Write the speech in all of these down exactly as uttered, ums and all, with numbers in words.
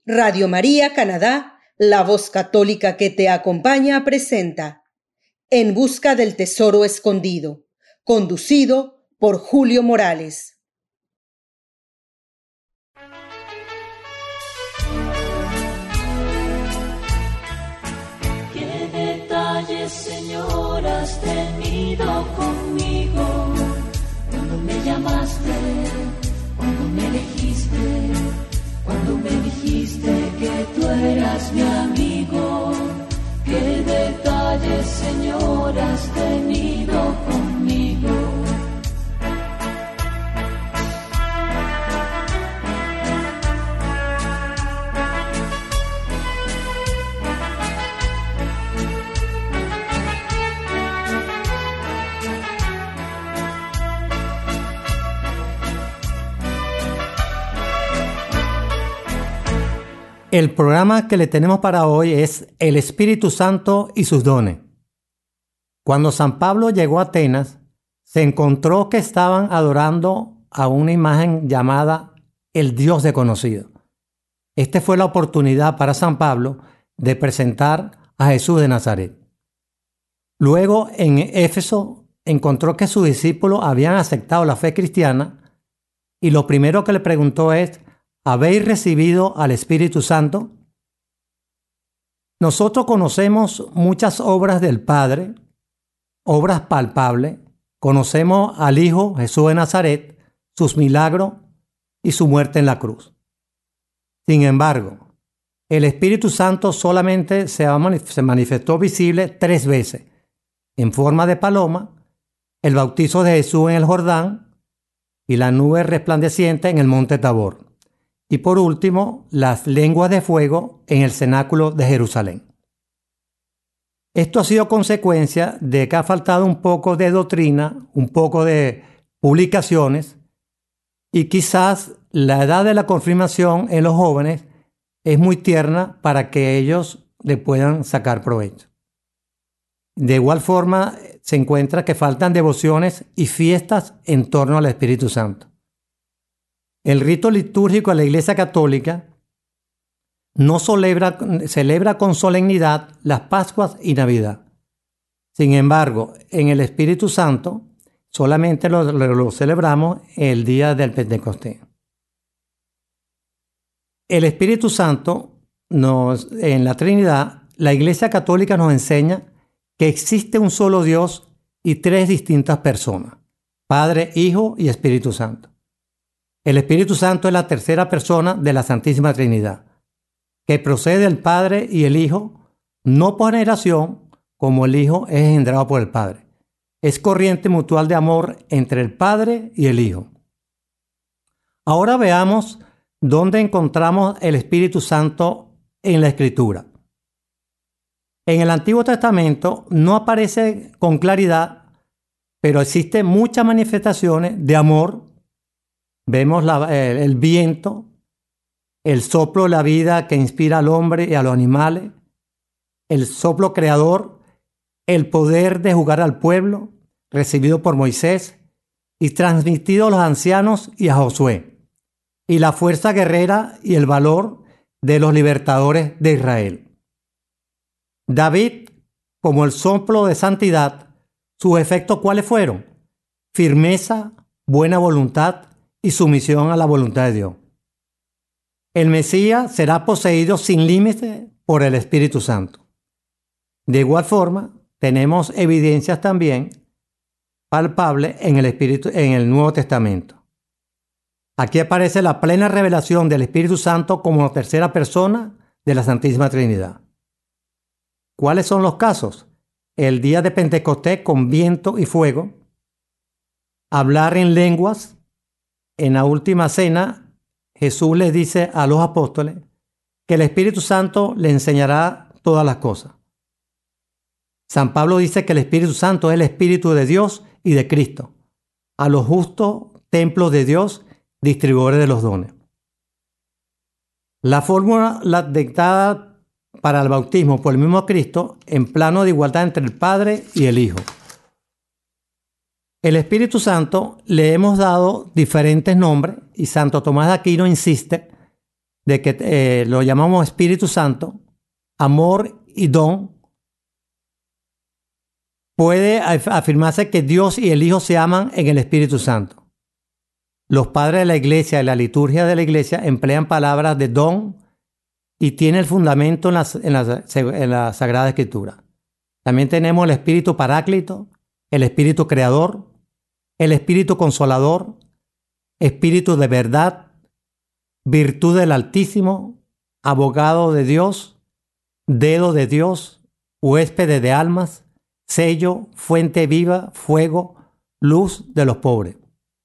Radio María Canadá, la voz católica que te acompaña, presenta En busca del tesoro escondido, conducido por Julio Morales. ¿Qué detalles, Señor, has tenido conmigo? Cuando me llamaste, cuando me elegiste, cuando me dijiste que tú eras mi amigo. ¿Qué detalles, Señor, has tenido conmigo? El programa que le tenemos para hoy es El Espíritu Santo y sus dones. Cuando San Pablo llegó a Atenas, se encontró que estaban adorando a una imagen llamada el Dios desconocido. Esta fue la oportunidad para San Pablo de presentar a Jesús de Nazaret. Luego, en Éfeso, encontró que sus discípulos habían aceptado la fe cristiana y lo primero que le preguntó es: ¿habéis recibido al Espíritu Santo? Nosotros conocemos muchas obras del Padre, obras palpables. Conocemos al Hijo Jesús de Nazaret, sus milagros y su muerte en la cruz. Sin embargo, el Espíritu Santo solamente se manifestó visible tres veces: en forma de paloma, el bautizo de Jesús en el Jordán y la nube resplandeciente en el monte Tabor. Y por último, las lenguas de fuego en el cenáculo de Jerusalén. Esto ha sido consecuencia de que ha faltado un poco de doctrina, un poco de publicaciones, y quizás la edad de la confirmación en los jóvenes es muy tierna para que ellos le puedan sacar provecho. De igual forma, se encuentra que faltan devociones y fiestas en torno al Espíritu Santo. El rito litúrgico de la Iglesia Católica no celebra, celebra con solemnidad las Pascuas y Navidad. Sin embargo, en el Espíritu Santo solamente lo, lo, lo celebramos el día del Pentecostés. El Espíritu Santo, nos, en la Trinidad, la Iglesia Católica nos enseña que existe un solo Dios y tres distintas personas: Padre, Hijo y Espíritu Santo. El Espíritu Santo es la tercera persona de la Santísima Trinidad, que procede del Padre y el Hijo, no por generación, como el Hijo es engendrado por el Padre. Es corriente mutual de amor entre el Padre y el Hijo. Ahora veamos dónde encontramos el Espíritu Santo en la Escritura. En el Antiguo Testamento no aparece con claridad, pero existen muchas manifestaciones de amor. Vemos la, el, el viento, el soplo de la vida que inspira al hombre y a los animales, el soplo creador, el poder de jugar al pueblo, recibido por Moisés y transmitido a los ancianos y a Josué, y la fuerza guerrera y el valor de los libertadores de Israel. David, como el soplo de santidad, sus efectos ¿cuáles fueron? Firmeza, buena voluntad y sumisión a la voluntad de Dios. El Mesías será poseído sin límite por el Espíritu Santo. De igual forma, tenemos evidencias también palpables en el Espíritu, en el Nuevo Testamento. Aquí aparece la plena revelación del Espíritu Santo como la tercera persona de la Santísima Trinidad. ¿Cuáles son los casos? El día de Pentecostés con viento y fuego, hablar en lenguas. En la última cena, Jesús les dice a los apóstoles que el Espíritu Santo le enseñará todas las cosas. San Pablo dice que el Espíritu Santo es el Espíritu de Dios y de Cristo, a los justos templos de Dios, distribuidores de los dones. La fórmula la dictada para el bautismo por el mismo Cristo en plano de igualdad entre el Padre y el Hijo. El Espíritu Santo le hemos dado diferentes nombres y Santo Tomás de Aquino insiste de que eh, lo llamamos Espíritu Santo, amor y don, puede afirmarse que Dios y el Hijo se aman en el Espíritu Santo. Los padres de la iglesia y la liturgia de la iglesia emplean palabras de don y tiene el fundamento en la, en la, en la Sagrada Escritura. También tenemos el Espíritu Paráclito, el Espíritu Creador, el Espíritu Consolador, Espíritu de verdad, virtud del Altísimo, abogado de Dios, dedo de Dios, huésped de almas, sello, fuente viva, fuego, luz de los pobres.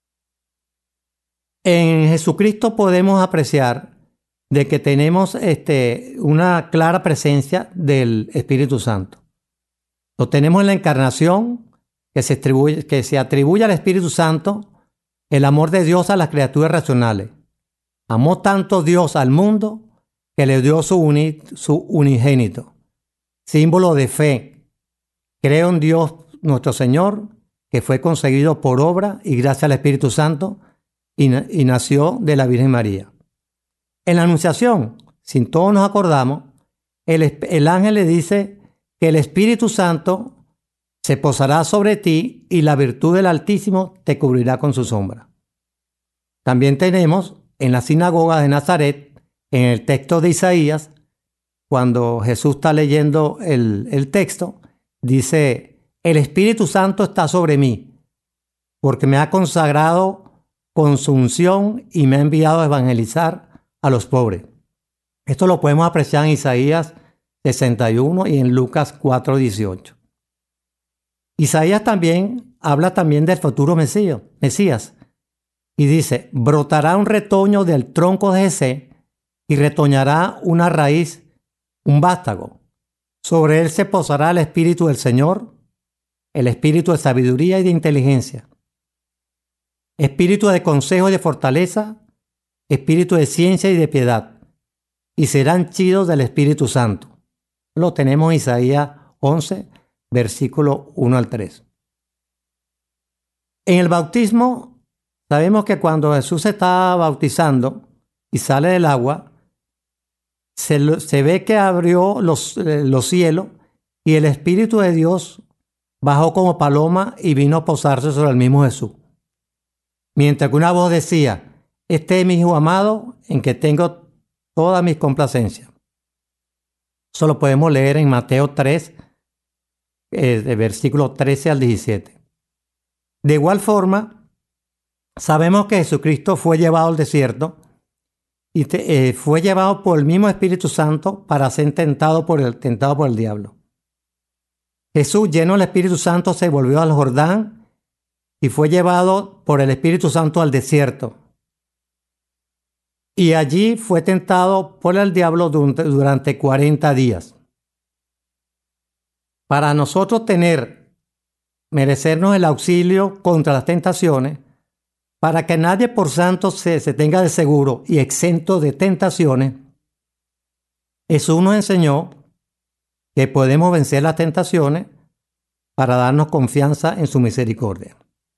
En Jesucristo podemos apreciar de que tenemos este, una clara presencia del Espíritu Santo. Lo tenemos en la encarnación, que se atribuye, que se atribuye al Espíritu Santo el amor de Dios a las criaturas racionales. Amó tanto Dios al mundo que le dio su, uni, su unigénito, símbolo de fe. Creo en Dios nuestro Señor, que fue concebido por obra y gracias al Espíritu Santo y, y nació de la Virgen María. En la Anunciación, si todos nos acordamos, el, el ángel le dice que el Espíritu Santo se posará sobre ti y la virtud del Altísimo te cubrirá con su sombra. También tenemos en la sinagoga de Nazaret, en el texto de Isaías, cuando Jesús está leyendo el, el texto, dice, el Espíritu Santo está sobre mí, porque me ha consagrado con su unción y me ha enviado a evangelizar a los pobres. Esto lo podemos apreciar en Isaías sesenta y uno y en Lucas cuatro dieciocho. Isaías también habla también del futuro Mesías, Mesías y dice, brotará un retoño del tronco de Jesé y retoñará una raíz, un vástago. Sobre él se posará el Espíritu del Señor, el Espíritu de sabiduría y de inteligencia, Espíritu de consejo y de fortaleza, Espíritu de ciencia y de piedad, y serán chidos del Espíritu Santo. Lo tenemos en Isaías once, versículo uno al tres. En el bautismo, sabemos que cuando Jesús se está bautizando y sale del agua, se, se ve que abrió los, los cielos y el Espíritu de Dios bajó como paloma y vino a posarse sobre el mismo Jesús. Mientras que una voz decía, este es mi Hijo amado en que tengo todas mis complacencias. Eso lo podemos leer en Mateo tres, eh, de versículo trece al diecisiete. De igual forma, sabemos que Jesucristo fue llevado al desierto y te, eh, fue llevado por el mismo Espíritu Santo para ser tentado por el, tentado por el diablo. Jesús, lleno del Espíritu Santo, se volvió al Jordán y fue llevado por el Espíritu Santo al desierto. Y allí fue tentado por el diablo durante cuarenta días. Para nosotros tener, merecernos el auxilio contra las tentaciones, para que nadie por santo se, se tenga de seguro y exento de tentaciones, Jesús nos enseñó que podemos vencer las tentaciones para darnos confianza en su misericordia.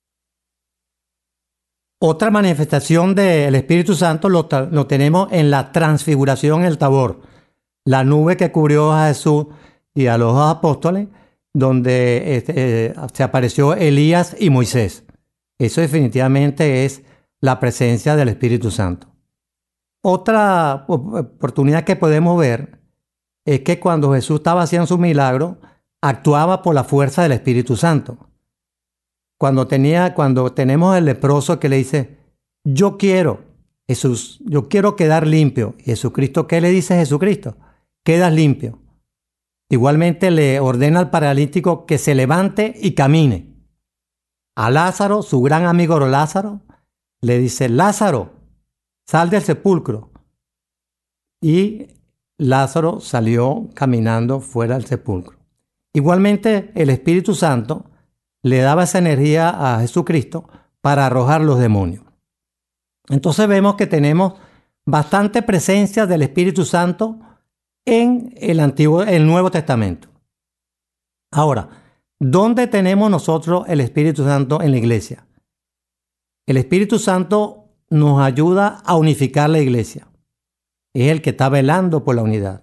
Otra manifestación del Espíritu Santo lo, lo tenemos en la transfiguración en el Tabor, la nube que cubrió a Jesús y a los apóstoles, donde este, eh, se apareció Elías y Moisés. Eso definitivamente es la presencia del Espíritu Santo. Otra oportunidad que podemos ver es que cuando Jesús estaba haciendo su milagro, actuaba por la fuerza del Espíritu Santo. Cuando, tenía, cuando tenemos el leproso que le dice, yo quiero, Jesús, yo quiero quedar limpio. ¿Y Jesucristo qué le dice a Jesucristo? Quedas limpio. Igualmente le ordena al paralítico que se levante y camine. A Lázaro, su gran amigo Lázaro, le dice, Lázaro, sal del sepulcro. Y Lázaro salió caminando fuera del sepulcro. Igualmente el Espíritu Santo le daba esa energía a Jesucristo para arrojar los demonios. Entonces vemos que tenemos bastante presencia del Espíritu Santo en el Antiguo, el Nuevo Testamento. Ahora, ¿dónde tenemos nosotros el Espíritu Santo en la iglesia? El Espíritu Santo nos ayuda a unificar la iglesia. Es el que está velando por la unidad.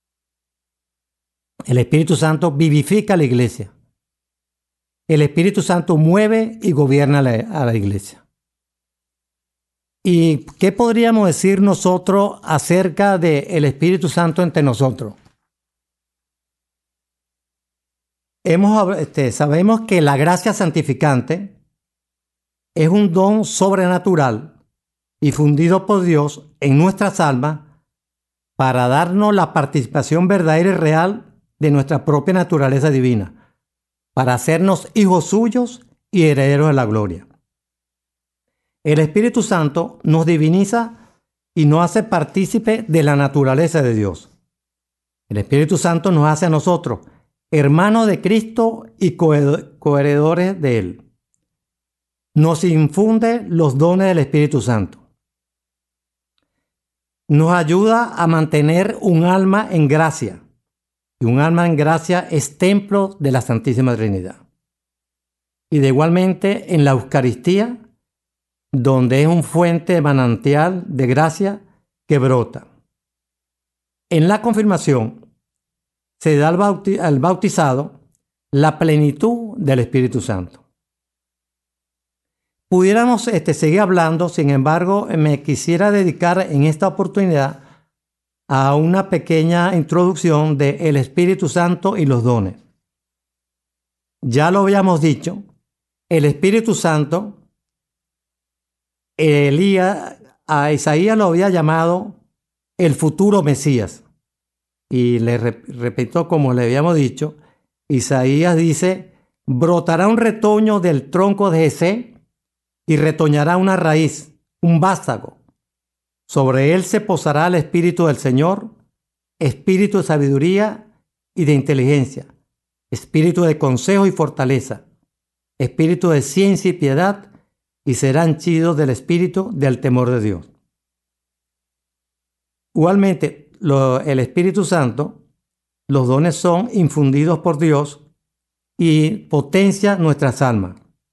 El Espíritu Santo vivifica a la iglesia. El Espíritu Santo mueve y gobierna a la, a la iglesia. ¿Y qué podríamos decir nosotros acerca del Espíritu Santo entre nosotros? Hemos, este, sabemos que la gracia santificante es un don sobrenatural y fundido por Dios en nuestras almas para darnos la participación verdadera y real de nuestra propia naturaleza divina, para hacernos hijos suyos y herederos de la gloria. El Espíritu Santo nos diviniza y nos hace partícipe de la naturaleza de Dios. El Espíritu Santo nos hace a nosotros hermanos de Cristo y coheredores de Él. Nos infunde los dones del Espíritu Santo. Nos ayuda a mantener un alma en gracia. Y un alma en gracia es templo de la Santísima Trinidad. Y de igualmente en la Eucaristía, donde es un fuente manantial de gracia que brota. En la confirmación se da al, bauti- al bautizado la plenitud del Espíritu Santo. Pudiéramos este, seguir hablando, sin embargo, me quisiera dedicar en esta oportunidad a una pequeña introducción de el Espíritu Santo y los dones. Ya lo habíamos dicho, el Espíritu Santo, Elías, a Isaías lo había llamado el futuro Mesías. Y le rep- repito, como le habíamos dicho, Isaías dice, brotará un retoño del tronco de Jesé y retoñará una raíz, un vástago. Sobre él se posará el Espíritu del Señor, espíritu de sabiduría y de inteligencia, espíritu de consejo y fortaleza, espíritu de ciencia y piedad, y serán henchidos del espíritu del temor de Dios. Igualmente, lo, el Espíritu Santo, los dones son infundidos por Dios y potencia nuestras almas.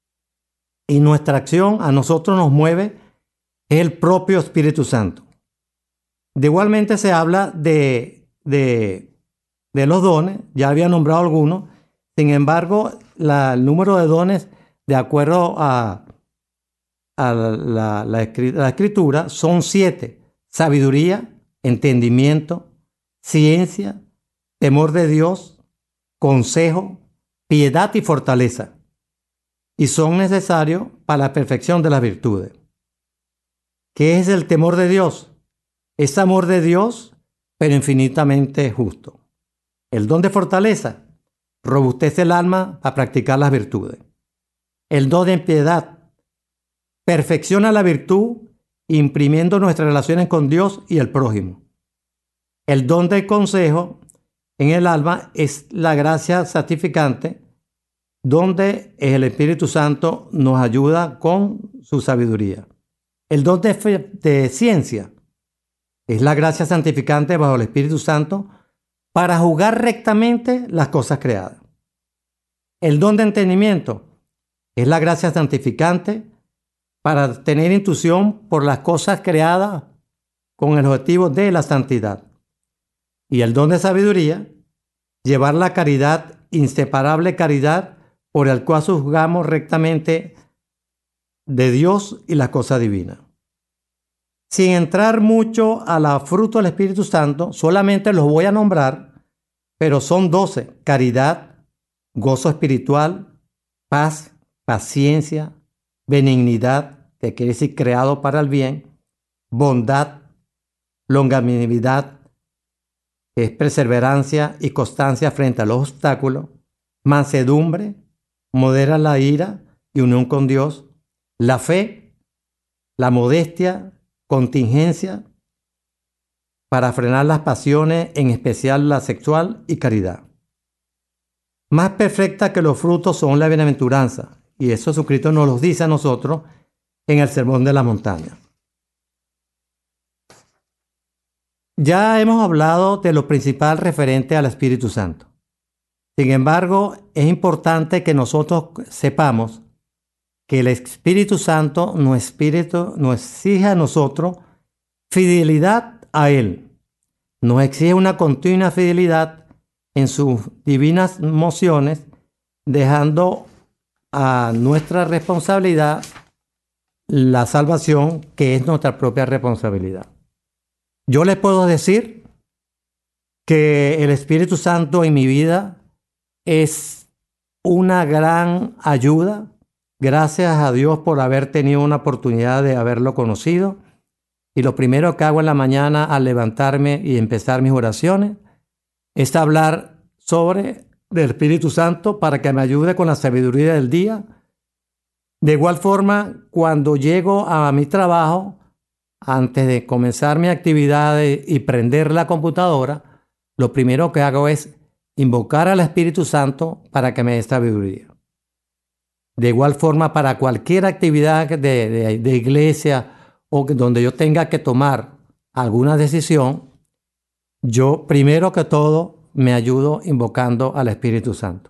Y nuestra acción a nosotros nos mueve es el propio Espíritu Santo. De igualmente se habla de, de, de los dones, ya había nombrado algunos, sin embargo, la, el número de dones, de acuerdo a, a la, la, la, la escritura, son siete: sabiduría, entendimiento, ciencia, temor de Dios, consejo, piedad y fortaleza. Y son necesarios para la perfección de las virtudes. ¿Qué es el temor de Dios? Es amor de Dios, pero infinitamente justo. El don de fortaleza robustece el alma a practicar las virtudes. El don de piedad perfecciona la virtud, imprimiendo nuestras relaciones con Dios y el prójimo. El don de consejo en el alma es la gracia santificante, donde el Espíritu Santo nos ayuda con su sabiduría. El don de, fe, de ciencia es la gracia santificante bajo el Espíritu Santo para juzgar rectamente las cosas creadas. El don de entendimiento es la gracia santificante para tener intuición por las cosas creadas con el objetivo de la santidad. Y el don de sabiduría, llevar la caridad, inseparable caridad, por el cual juzgamos rectamente de Dios y las cosas divinas. Sin entrar mucho a la fruto del Espíritu Santo, solamente los voy a nombrar, pero son doce: caridad, gozo espiritual, paz, paciencia, benignidad, que quiere decir creado para el bien, bondad, longanimidad, que es perseverancia y constancia frente a los obstáculos, mansedumbre, modera la ira y unión con Dios, la fe, la modestia, contingencia, para frenar las pasiones, en especial la sexual, y caridad. Más perfecta que los frutos son la bienaventuranza, y eso Jesucristo nos lo dice a nosotros en el Sermón de la Montaña. Ya hemos hablado de lo principal referente al Espíritu Santo. Sin embargo, es importante que nosotros sepamos que el Espíritu Santo, nuestro espíritu, nos exige a nosotros fidelidad a Él. Nos exige una continua fidelidad en sus divinas mociones, dejando a nuestra responsabilidad la salvación, que es nuestra propia responsabilidad. Yo les puedo decir que el Espíritu Santo en mi vida es una gran ayuda. Gracias a Dios por haber tenido una oportunidad de haberlo conocido. Y lo primero que hago en la mañana al levantarme y empezar mis oraciones es hablar sobre el Espíritu Santo para que me ayude con la sabiduría del día. De igual forma, cuando llego a mi trabajo, antes de comenzar mi actividad y prender la computadora, lo primero que hago es invocar al Espíritu Santo para que me dé sabiduría. De igual forma, para cualquier actividad de, de, de iglesia o donde yo tenga que tomar alguna decisión, yo primero que todo me ayudo invocando al Espíritu Santo.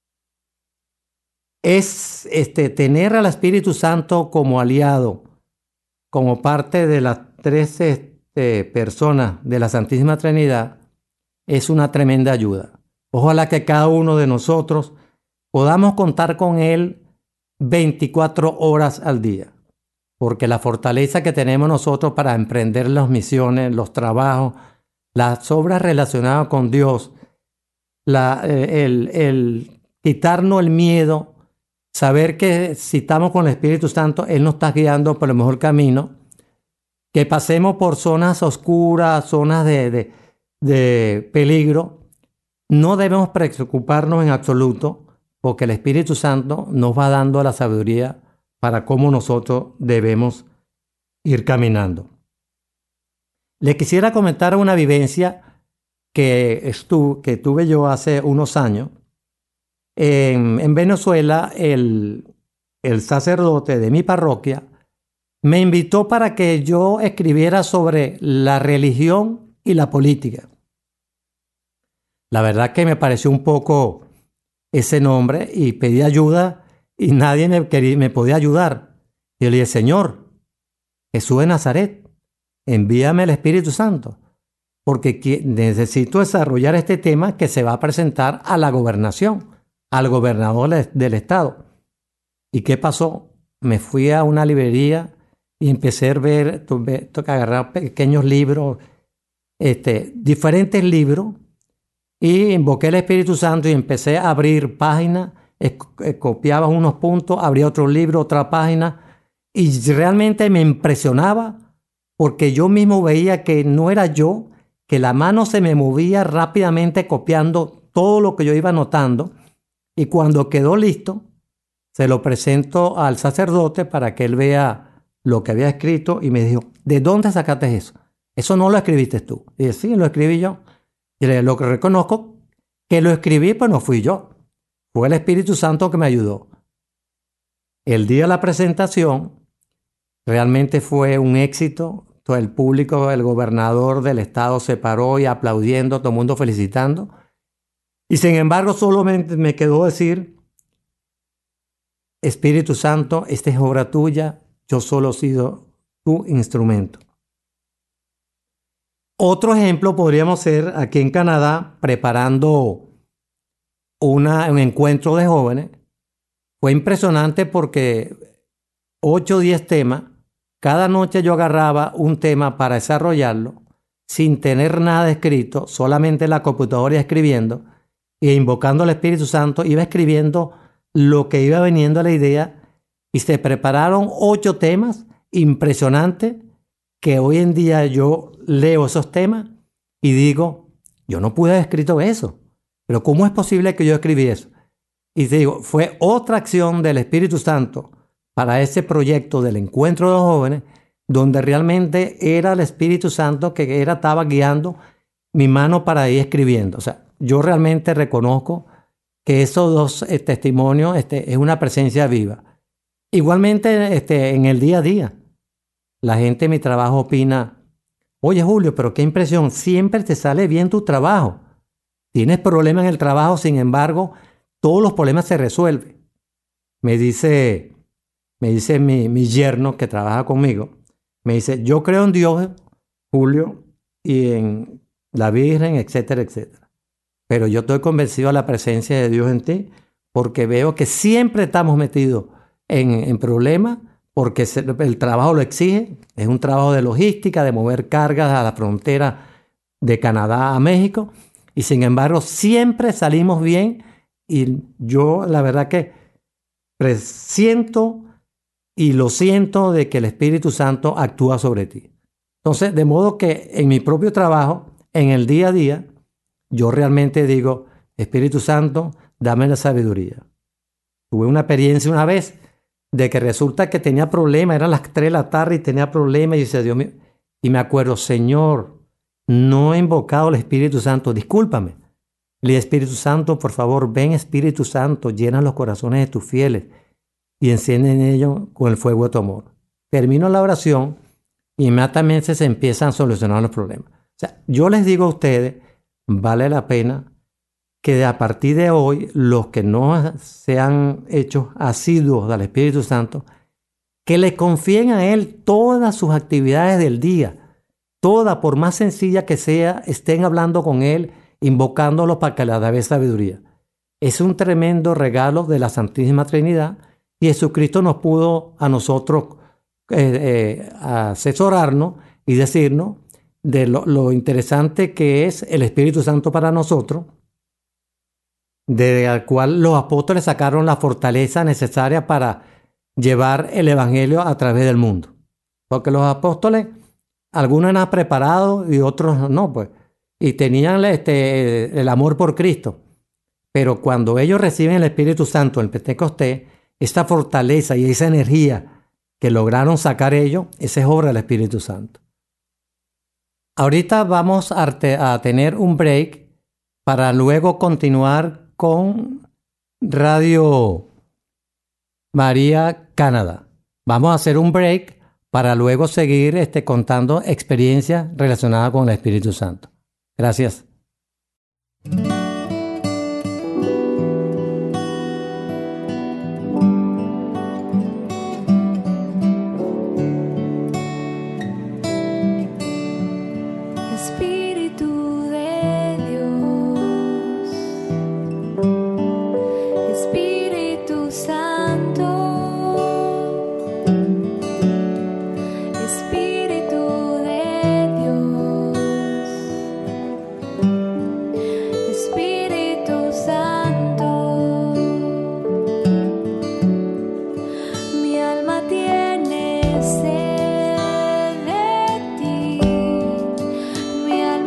Es este, tener al Espíritu Santo como aliado, como parte de las tres este, personas de la Santísima Trinidad, es una tremenda ayuda. Ojalá que cada uno de nosotros podamos contar con Él veinticuatro horas al día, porque la fortaleza que tenemos nosotros para emprender las misiones, los trabajos, las obras relacionadas con Dios, la, el, el quitarnos el miedo, saber que si estamos con el Espíritu Santo, Él nos está guiando por el mejor camino, que pasemos por zonas oscuras, zonas de, de, de peligro, no debemos preocuparnos en absoluto, porque el Espíritu Santo nos va dando la sabiduría para cómo nosotros debemos ir caminando. Les quisiera comentar una vivencia que, estuve, que tuve yo hace unos años. En, en Venezuela, el, el sacerdote de mi parroquia me invitó para que yo escribiera sobre la religión y la política. La verdad que me pareció un poco ese nombre y pedí ayuda y nadie me, quería, me podía ayudar. Y yo le dije, Señor, Jesús de Nazaret, envíame el Espíritu Santo, porque necesito desarrollar este tema que se va a presentar a la gobernación, al gobernador del estado. ¿Y qué pasó? Me fui a una librería y empecé a ver, tuve, tuve que agarrar pequeños libros, este, diferentes libros, y invoqué el Espíritu Santo y empecé a abrir páginas, copiaba unos puntos, abría otro libro, otra página, y realmente me impresionaba porque yo mismo veía que no era yo, que la mano se me movía rápidamente copiando todo lo que yo iba anotando, y cuando quedó listo, se lo presento al sacerdote para que él vea lo que había escrito y me dijo, ¿de dónde sacaste eso? Eso no lo escribiste tú. Y dije, sí, lo escribí yo. Y le dije, lo que reconozco que lo escribí, pues no fui yo. Fue el Espíritu Santo que me ayudó. El día de la presentación realmente fue un éxito. Todo el público, el gobernador del estado se paró y aplaudiendo, todo el mundo felicitando. Y sin embargo, solamente me quedó decir, Espíritu Santo, esta es obra tuya, yo solo he sido tu instrumento. Otro ejemplo podríamos ser aquí en Canadá, preparando una, un encuentro de jóvenes. Fue impresionante porque ocho o diez temas, cada noche yo agarraba un tema para desarrollarlo, sin tener nada escrito, solamente en la computadora escribiendo, e invocando al Espíritu Santo, iba escribiendo lo que iba veniendo a la idea, y se prepararon ocho temas impresionantes, que hoy en día yo leo esos temas y digo, yo no pude haber escrito eso, pero ¿cómo es posible que yo escribí eso? Y te digo, fue otra acción del Espíritu Santo para ese proyecto del encuentro de los jóvenes, donde realmente era el Espíritu Santo que era, estaba guiando mi mano para ir escribiendo. O sea, yo realmente reconozco que esos dos eh, testimonios este, es una presencia viva. Igualmente este, en el día a día, la gente en mi trabajo opina, oye Julio, pero qué impresión, siempre te sale bien tu trabajo. Tienes problemas en el trabajo, sin embargo, todos los problemas se resuelven. Me dice, me dice mi, mi yerno que trabaja conmigo, me dice, yo creo en Dios, Julio, y en la Virgen, etcétera, etcétera. Pero yo estoy convencido de la presencia de Dios en ti porque veo que siempre estamos metidos en, en problemas porque se, el trabajo lo exige. Es un trabajo de logística, de mover cargas a la frontera de Canadá a México. Y sin embargo, siempre salimos bien. Y yo la verdad que presiento y lo siento de que el Espíritu Santo actúa sobre ti. Entonces, de modo que en mi propio trabajo, en el día a día, yo realmente digo, Espíritu Santo, dame la sabiduría. Tuve una experiencia una vez de que resulta que tenía problemas, eran las tres de la tarde y tenía problemas y dice, Dios mío, y me acuerdo, Señor, no he invocado al Espíritu Santo, discúlpame. Le dije, Espíritu Santo, por favor, ven Espíritu Santo, llena los corazones de tus fieles y enciende en ellos con el fuego de tu amor. Termino la oración y inmediatamente se empiezan a solucionar los problemas. O sea, yo les digo a ustedes, vale la pena que a partir de hoy, los que no se han hecho asiduos al Espíritu Santo, que le confíen a Él todas sus actividades del día, todas, por más sencilla que sea, estén hablando con Él, invocándolo para que le dé sabiduría. Es un tremendo regalo de la Santísima Trinidad y Jesucristo nos pudo a nosotros eh, eh, asesorarnos y decirnos de lo, lo interesante que es el Espíritu Santo para nosotros, del cual los apóstoles sacaron la fortaleza necesaria para llevar el evangelio a través del mundo. Porque los apóstoles, algunos eran preparados y otros no, pues, y tenían este, el amor por Cristo. Pero cuando ellos reciben el Espíritu Santo en el Pentecostés, esta fortaleza y esa energía que lograron sacar ellos, esa es obra del Espíritu Santo. Ahorita vamos a, te, a tener un break para luego continuar con Radio María Canadá. Vamos a hacer un break para luego seguir este, contando experiencias relacionadas con el Espíritu Santo. Gracias. Mi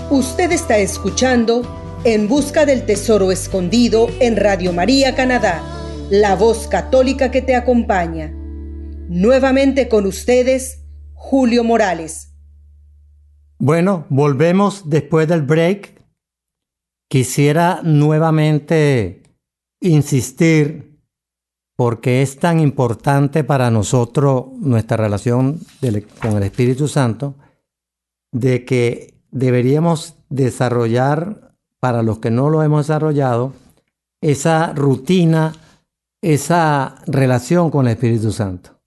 Usted está escuchando En Busca del Tesoro Escondido en Radio María Canadá, la voz católica que te acompaña. Nuevamente con ustedes, Julio Morales. Bueno, volvemos después del break. Quisiera nuevamente insistir, porque es tan importante para nosotros nuestra relación del, con el Espíritu Santo, de que deberíamos desarrollar, para los que no lo hemos desarrollado, esa rutina, esa relación con el Espíritu Santo.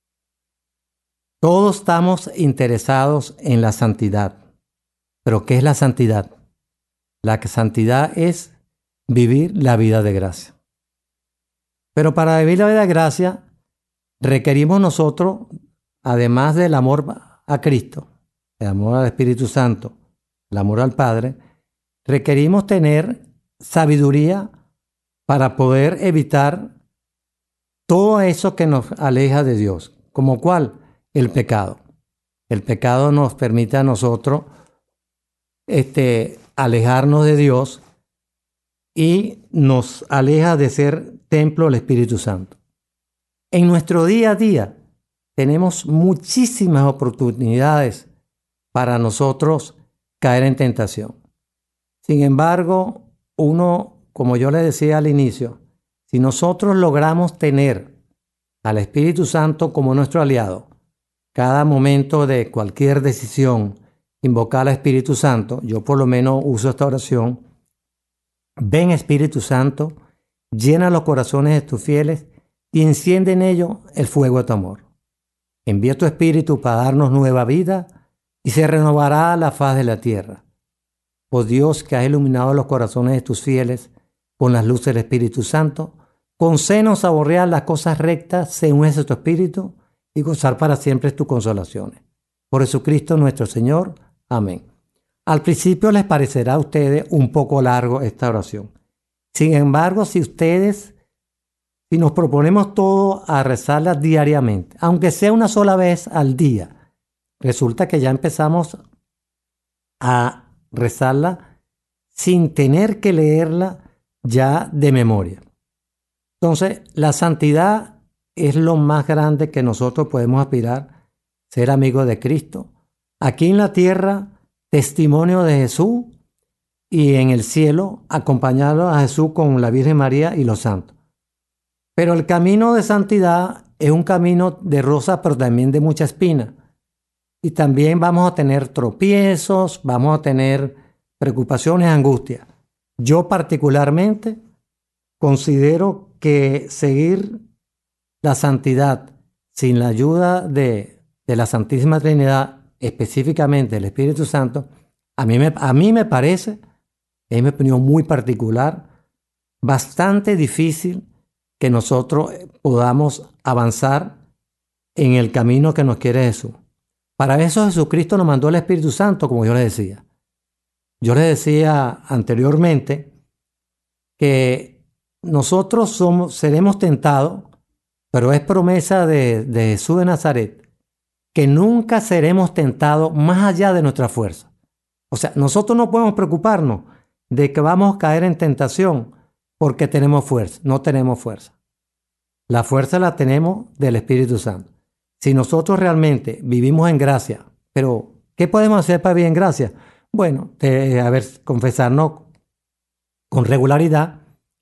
Todos estamos interesados en la santidad. ¿Pero qué es la santidad? La santidad es vivir la vida de gracia. Pero para vivir la vida de gracia, requerimos nosotros, además del amor a Cristo, el amor al Espíritu Santo, el amor al Padre, requerimos tener sabiduría para poder evitar todo eso que nos aleja de Dios. ¿Como cuál? El pecado. El pecado nos permite a nosotros este, alejarnos de Dios y nos aleja de ser templo del Espíritu Santo. En nuestro día a día tenemos muchísimas oportunidades para nosotros caer en tentación. Sin embargo, uno, como yo le decía al inicio, si nosotros logramos tener al Espíritu Santo como nuestro aliado, cada momento de cualquier decisión, invocar al Espíritu Santo, yo por lo menos uso esta oración: ven Espíritu Santo, llena los corazones de tus fieles y enciende en ellos el fuego de tu amor. Envía tu Espíritu para darnos nueva vida y se renovará la faz de la tierra. Oh Dios, que has iluminado los corazones de tus fieles con las luces del Espíritu Santo, concédenos saborear las cosas rectas según ese tu Espíritu y gozar para siempre tus consolaciones. Por Jesucristo nuestro Señor. Amén. Al principio les parecerá a ustedes un poco largo esta oración. Sin embargo, si ustedes, si nos proponemos todo a rezarla diariamente, aunque sea una sola vez al día, resulta que ya empezamos a rezarla sin tener que leerla ya de memoria. Entonces, la santidad es lo más grande que nosotros podemos aspirar, ser amigos de Cristo. Aquí en la tierra, testimonio de Jesús, y en el cielo, acompañarlo a Jesús con la Virgen María y los santos. Pero el camino de santidad es un camino de rosa, pero también de mucha espina. Y también vamos a tener tropiezos, vamos a tener preocupaciones, angustias. Yo particularmente considero que seguir la santidad sin la ayuda de, de la Santísima Trinidad, específicamente el Espíritu Santo, a mí me, a mí me parece, es mi opinión muy particular, bastante difícil que nosotros podamos avanzar en el camino que nos quiere Jesús. Para eso Jesucristo nos mandó el Espíritu Santo, como yo les decía. Yo les decía anteriormente que nosotros somos, seremos tentados, pero es promesa de, de Jesús de Nazaret, que nunca seremos tentados más allá de nuestra fuerza. O sea, nosotros no podemos preocuparnos de que vamos a caer en tentación porque tenemos fuerza. No tenemos fuerza. La fuerza la tenemos del Espíritu Santo. Si nosotros realmente vivimos en gracia, pero ¿qué podemos hacer para vivir en gracia? Bueno, de, a ver, confesarnos con regularidad,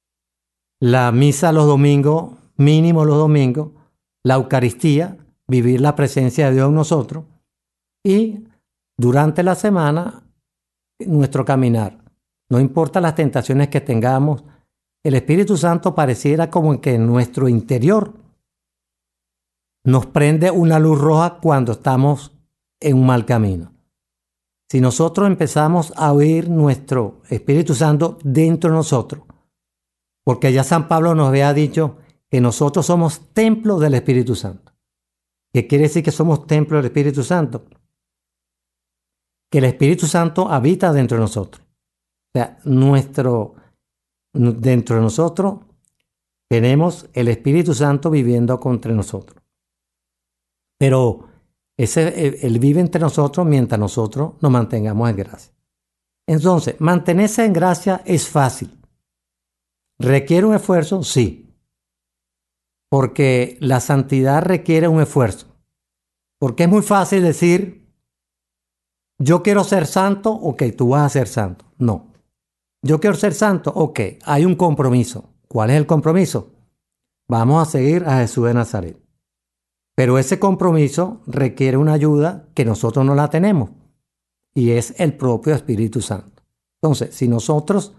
la misa los domingos, mínimo los domingos, la Eucaristía, vivir la presencia de Dios en nosotros, y durante la semana nuestro caminar. No importa las tentaciones que tengamos, el Espíritu Santo pareciera como que en nuestro interior nos prende una luz roja cuando estamos en un mal camino. Si nosotros empezamos a oír nuestro Espíritu Santo dentro de nosotros, porque ya San Pablo nos había dicho que nosotros somos templo del Espíritu Santo. ¿Qué quiere decir que somos templo del Espíritu Santo? Que el Espíritu Santo habita dentro de nosotros. O sea, nuestro, dentro de nosotros tenemos el Espíritu Santo viviendo entre nosotros. Pero ese, él vive entre nosotros mientras nosotros nos mantengamos en gracia. Entonces, mantenerse en gracia es fácil. ¿Requiere un esfuerzo? Sí. Porque la santidad requiere un esfuerzo. Porque es muy fácil decir, yo quiero ser santo, ok, tú vas a ser santo. No. Yo quiero ser santo, ok, hay un compromiso. ¿Cuál es el compromiso? Vamos a seguir a Jesús de Nazaret. Pero ese compromiso requiere una ayuda que nosotros no la tenemos. Y es el propio Espíritu Santo. Entonces, si nosotros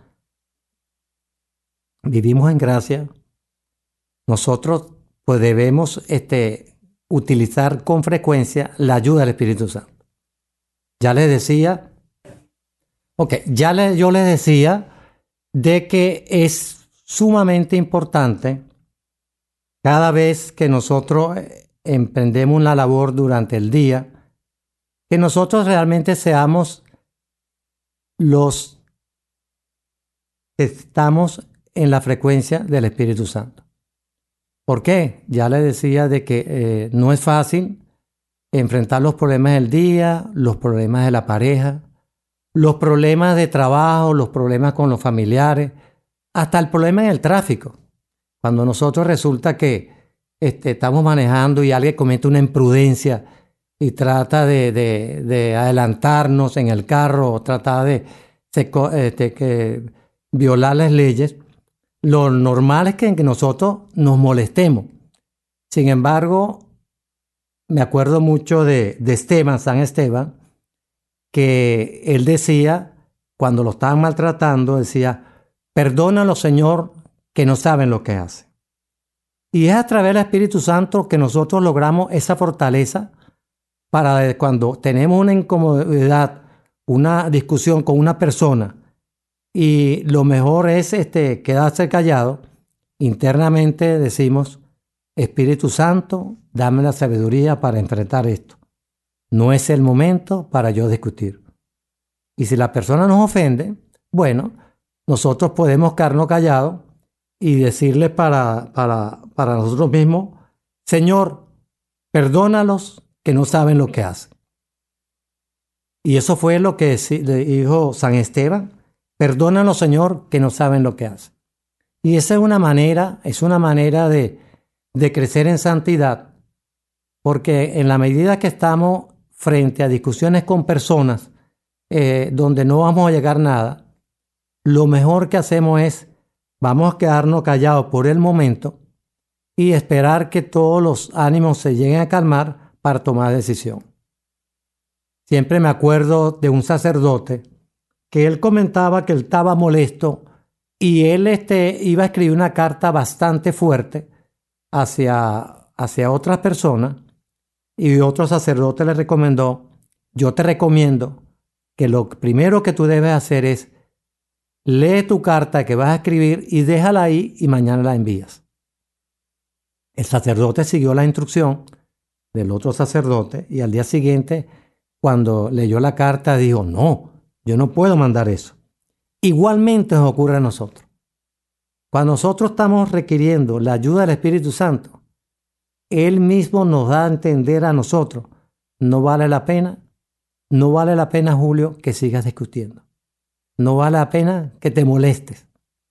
vivimos en gracia, nosotros pues debemos este, utilizar con frecuencia la ayuda del Espíritu Santo. Ya les decía, ok, ya le, yo les decía de que es sumamente importante cada vez que nosotros emprendemos una labor durante el día, que nosotros realmente seamos los que estamos en la frecuencia del Espíritu Santo. ¿Por qué? Ya les decía de que eh, no es fácil enfrentar los problemas del día, los problemas de la pareja, los problemas de trabajo, los problemas con los familiares, hasta el problema en el tráfico. Cuando nosotros resulta que este, estamos manejando y alguien comete una imprudencia y trata de, de, de adelantarnos en el carro o trata de, de, de que violar las leyes, lo normal es que nosotros nos molestemos. Sin embargo, me acuerdo mucho de, de Esteban, San Esteban, que él decía, cuando lo estaban maltratando, decía, perdónalo, Señor, que no saben lo que hacen. Y es a través del Espíritu Santo que nosotros logramos esa fortaleza para cuando tenemos una incomodidad, una discusión con una persona, y lo mejor es este, quedarse callado, internamente decimos, Espíritu Santo, dame la sabiduría para enfrentar esto. No es el momento para yo discutir. Y si la persona nos ofende, bueno, nosotros podemos quedarnos callados y decirle para, para, para nosotros mismos, Señor, perdónalos que no saben lo que hacen. Y eso fue lo que le dijo San Esteban, perdónalos, Señor, que no saben lo que hacen. Y esa es una manera, es una manera de, de crecer en santidad, porque en la medida que estamos frente a discusiones con personas eh, donde no vamos a llegar a nada, lo mejor que hacemos es, vamos a quedarnos callados por el momento y esperar que todos los ánimos se lleguen a calmar para tomar decisión. Siempre me acuerdo de un sacerdote que él comentaba que él estaba molesto y él este, iba a escribir una carta bastante fuerte hacia, hacia otras personas y otro sacerdote le recomendó, yo te recomiendo que lo primero que tú debes hacer es lee tu carta que vas a escribir y déjala ahí y mañana la envías. El sacerdote siguió la instrucción del otro sacerdote y al día siguiente, cuando leyó la carta, dijo, no, yo no puedo mandar eso. Igualmente nos ocurre a nosotros. Cuando nosotros estamos requiriendo la ayuda del Espíritu Santo, Él mismo nos da a entender a nosotros, no vale la pena, no vale la pena, Julio, que sigas discutiendo. No vale la pena que te molestes.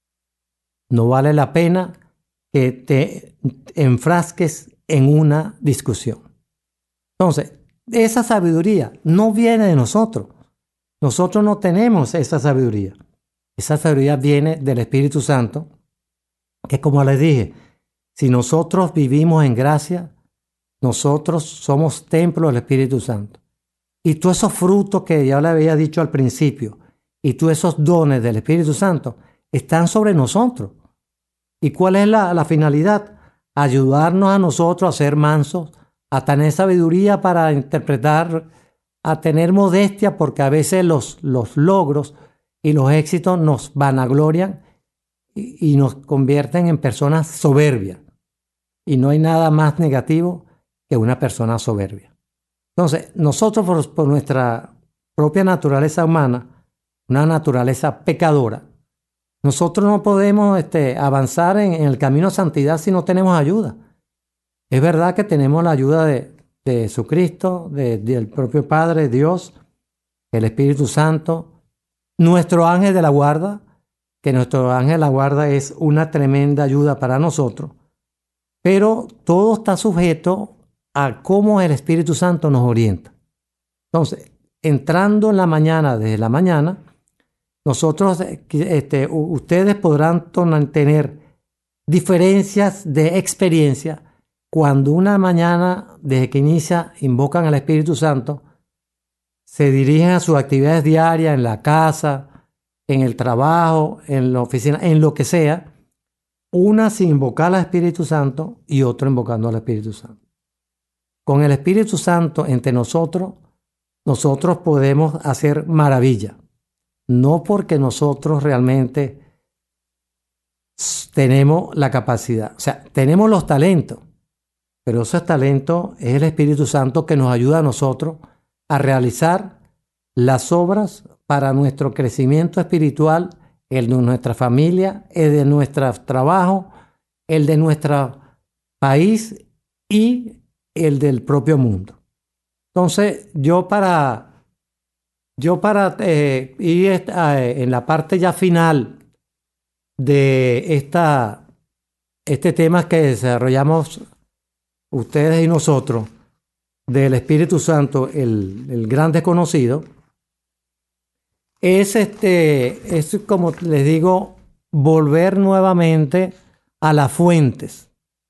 No vale la pena que te enfrasques en una discusión. Entonces, esa sabiduría no viene de nosotros. Nosotros no tenemos esa sabiduría. Esa sabiduría viene del Espíritu Santo, que como les dije, si nosotros vivimos en gracia, nosotros somos templo del Espíritu Santo. Y todos esos frutos que ya le había dicho al principio, y todos esos dones del Espíritu Santo están sobre nosotros. ¿Y cuál es la, la finalidad? Ayudarnos a nosotros a ser mansos, a tener sabiduría para interpretar, a tener modestia, porque a veces los, los logros y los éxitos nos vanaglorian y, y nos convierten en personas soberbias. Y no hay nada más negativo que una persona soberbia. Entonces, nosotros por, por nuestra propia naturaleza humana, una naturaleza pecadora, nosotros no podemos este, avanzar en, en el camino de santidad si no tenemos ayuda. Es verdad que tenemos la ayuda de, de Jesucristo, de, del propio Padre, Dios, el Espíritu Santo, nuestro ángel de la guarda, que nuestro ángel de la guarda es una tremenda ayuda para nosotros, pero todo está sujeto a cómo el Espíritu Santo nos orienta. Entonces, entrando en la mañana, desde la mañana, nosotros, este, ustedes podrán tener diferencias de experiencia cuando una mañana, desde que inicia, invocan al Espíritu Santo, se dirigen a sus actividades diarias en la casa, en el trabajo, en la oficina, en lo que sea, una sin invocar al Espíritu Santo y otra invocando al Espíritu Santo. Con el Espíritu Santo entre nosotros, nosotros podemos hacer maravilla. No porque nosotros realmente tenemos la capacidad, o sea, tenemos los talentos, pero esos talentos es el Espíritu Santo que nos ayuda a nosotros a realizar las obras para nuestro crecimiento espiritual, el de nuestra familia, el de nuestro trabajo, el de nuestro país y el del propio mundo. Entonces, yo para, yo para eh, ir eh, en la parte ya final de esta, este tema que desarrollamos ustedes y nosotros, del Espíritu Santo, el, el gran desconocido, es, este, es como les digo, volver nuevamente a las fuentes,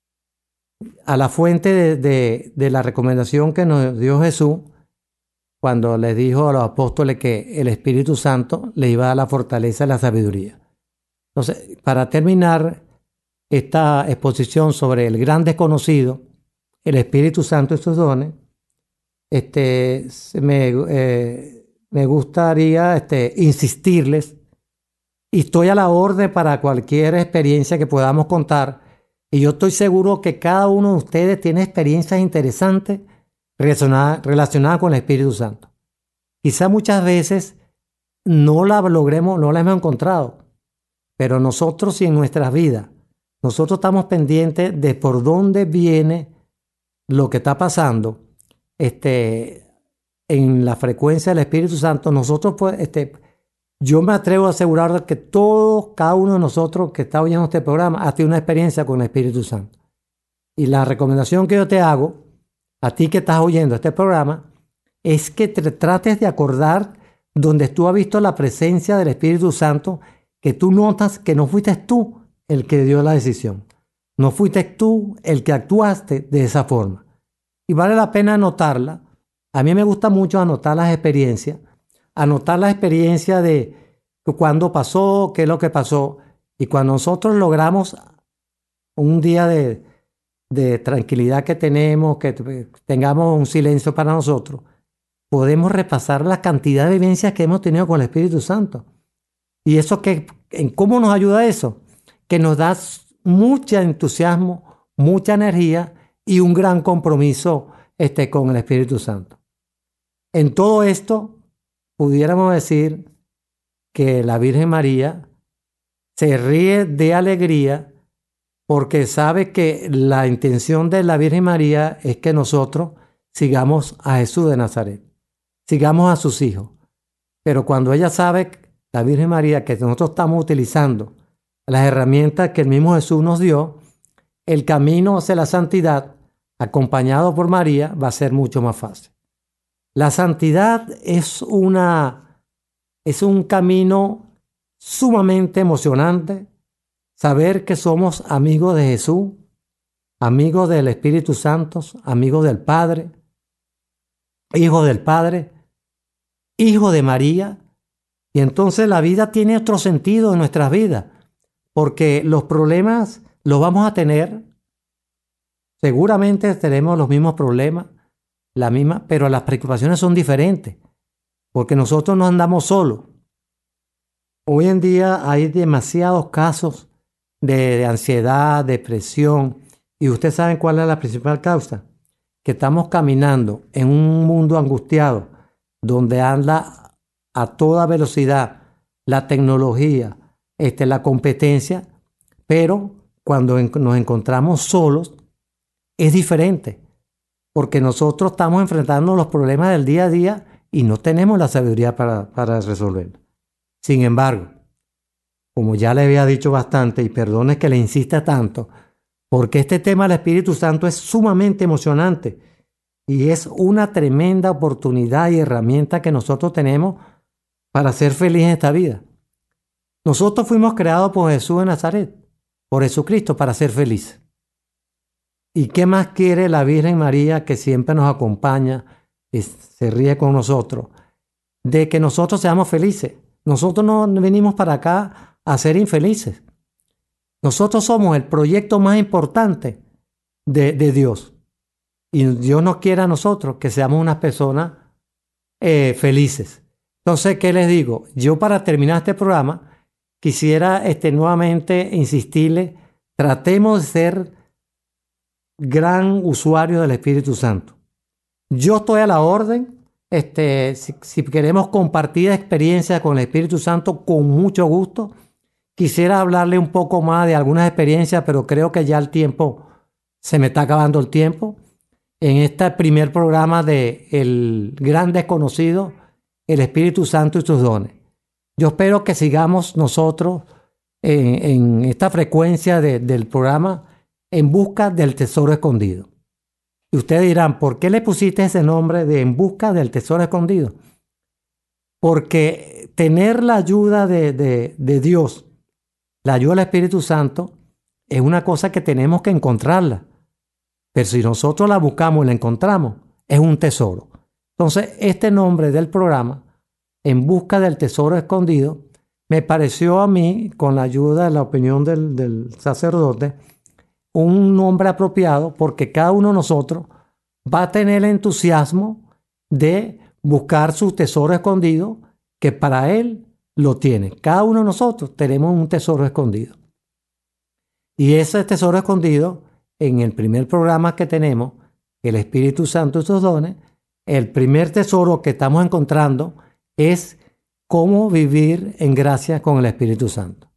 a la fuente de, de, de la recomendación que nos dio Jesús cuando les dijo a los apóstoles que el Espíritu Santo le iba a dar la fortaleza y la sabiduría. Entonces, para terminar esta exposición sobre el gran desconocido, el Espíritu Santo y sus dones, este, me, eh, me gustaría este, insistirles, y estoy a la orden para cualquier experiencia que podamos contar, y yo estoy seguro que cada uno de ustedes tiene experiencias interesantes relacionadas, relacionadas con el Espíritu Santo. Quizá muchas veces no la logremos, no la hemos encontrado, pero nosotros y en nuestras vidas, nosotros estamos pendientes de por dónde viene lo que está pasando este, en la frecuencia del Espíritu Santo. Nosotros, pues, este, yo me atrevo a asegurar que todos, cada uno de nosotros que está oyendo este programa ha tenido una experiencia con el Espíritu Santo. Y la recomendación que yo te hago, a ti que estás oyendo este programa, es que te trates de acordar donde tú has visto la presencia del Espíritu Santo, que tú notas que no fuiste tú el que dio la decisión. No fuiste tú el que actuaste de esa forma. Y vale la pena anotarla. A mí me gusta mucho anotar las experiencias, anotar la experiencia de cuándo pasó, qué es lo que pasó. Y cuando nosotros logramos un día de, de tranquilidad que tenemos, que tengamos un silencio para nosotros, podemos repasar la cantidad de vivencias que hemos tenido con el Espíritu Santo. Y eso que, ¿en cómo nos ayuda eso? Que nos da mucho entusiasmo, mucha energía y un gran compromiso este, con el Espíritu Santo. En todo esto, pudiéramos decir que la Virgen María se ríe de alegría porque sabe que la intención de la Virgen María es que nosotros sigamos a Jesús de Nazaret, sigamos a sus hijos. Pero cuando ella sabe, la Virgen María, que nosotros estamos utilizando las herramientas que el mismo Jesús nos dio, el camino hacia la santidad, acompañado por María, va a ser mucho más fácil. La santidad es, una, es un camino sumamente emocionante, saber que somos amigos de Jesús, amigos del Espíritu Santo, amigos del Padre, hijos del Padre, hijos de María, y entonces la vida tiene otro sentido en nuestras vidas, porque los problemas los vamos a tener, seguramente tenemos los mismos problemas, la misma, pero las preocupaciones son diferentes, porque nosotros no andamos solos. Hoy en día hay demasiados casos de, de ansiedad, depresión, y ustedes saben cuál es la principal causa, que estamos caminando en un mundo angustiado, donde anda a toda velocidad la tecnología, este, la competencia, pero cuando en, nos encontramos solos es diferente, porque nosotros estamos enfrentando los problemas del día a día y no tenemos la sabiduría para, para resolverlos. Sin embargo, como ya le había dicho bastante, y perdone que le insista tanto, porque este tema del Espíritu Santo es sumamente emocionante y es una tremenda oportunidad y herramienta que nosotros tenemos para ser felices en esta vida. Nosotros fuimos creados por Jesús de Nazaret, por Jesucristo, para ser felices. ¿Y qué más quiere la Virgen María, que siempre nos acompaña y se ríe con nosotros, de que nosotros seamos felices? Nosotros no venimos para acá a ser infelices. Nosotros somos el proyecto más importante de, de Dios. Y Dios nos quiere a nosotros que seamos unas personas eh, felices. Entonces, ¿qué les digo? Yo, para terminar este programa, quisiera este, nuevamente insistirle, tratemos de ser gran usuario del Espíritu Santo. Yo estoy a la orden. Este, si, si queremos compartir experiencias con el Espíritu Santo, con mucho gusto. Quisiera hablarle un poco más de algunas experiencias, pero creo que ya el tiempo, se me está acabando el tiempo. En este primer programa de El Gran Desconocido, el Espíritu Santo y sus dones. Yo espero que sigamos nosotros en, en esta frecuencia de, del programa En Busca del Tesoro Escondido. Y ustedes dirán, ¿por qué le pusiste ese nombre de En Busca del Tesoro Escondido? Porque tener la ayuda de, de, de Dios, la ayuda del Espíritu Santo, es una cosa que tenemos que encontrarla. Pero si nosotros la buscamos y la encontramos, es un tesoro. Entonces, este nombre del programa, En Busca del Tesoro Escondido, me pareció a mí, con la ayuda de la opinión del, del sacerdote, un nombre apropiado, porque cada uno de nosotros va a tener el entusiasmo de buscar su tesoro escondido, que para él lo tiene. Cada uno de nosotros tenemos un tesoro escondido. Y ese tesoro escondido, en el primer programa que tenemos, el Espíritu Santo y sus dones, el primer tesoro que estamos encontrando es cómo vivir en gracia con el Espíritu Santo.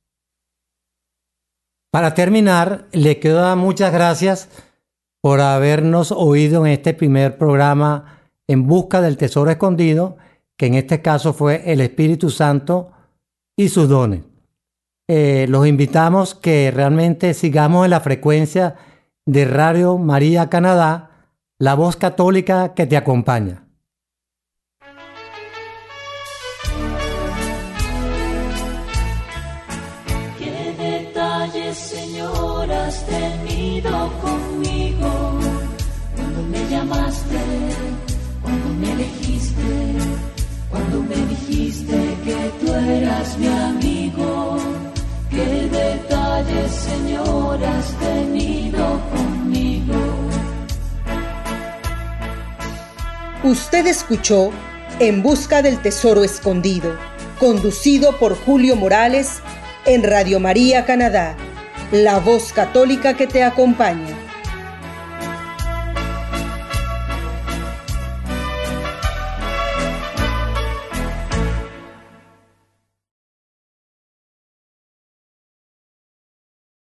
Para terminar, le quiero dar muchas gracias por habernos oído en este primer programa En Busca del Tesoro Escondido, que en este caso fue el Espíritu Santo y sus dones. Eh, los invitamos que realmente sigamos en la frecuencia de Radio María Canadá, la voz católica que te acompaña. Señor, has tenido conmigo cuando me llamaste, cuando me elegiste, cuando me dijiste que tú eras mi amigo. Qué detalles, Señor, has tenido conmigo. Usted escuchó En Busca del Tesoro Escondido, conducido por Julio Morales en Radio María Canadá, la voz católica que te acompaña.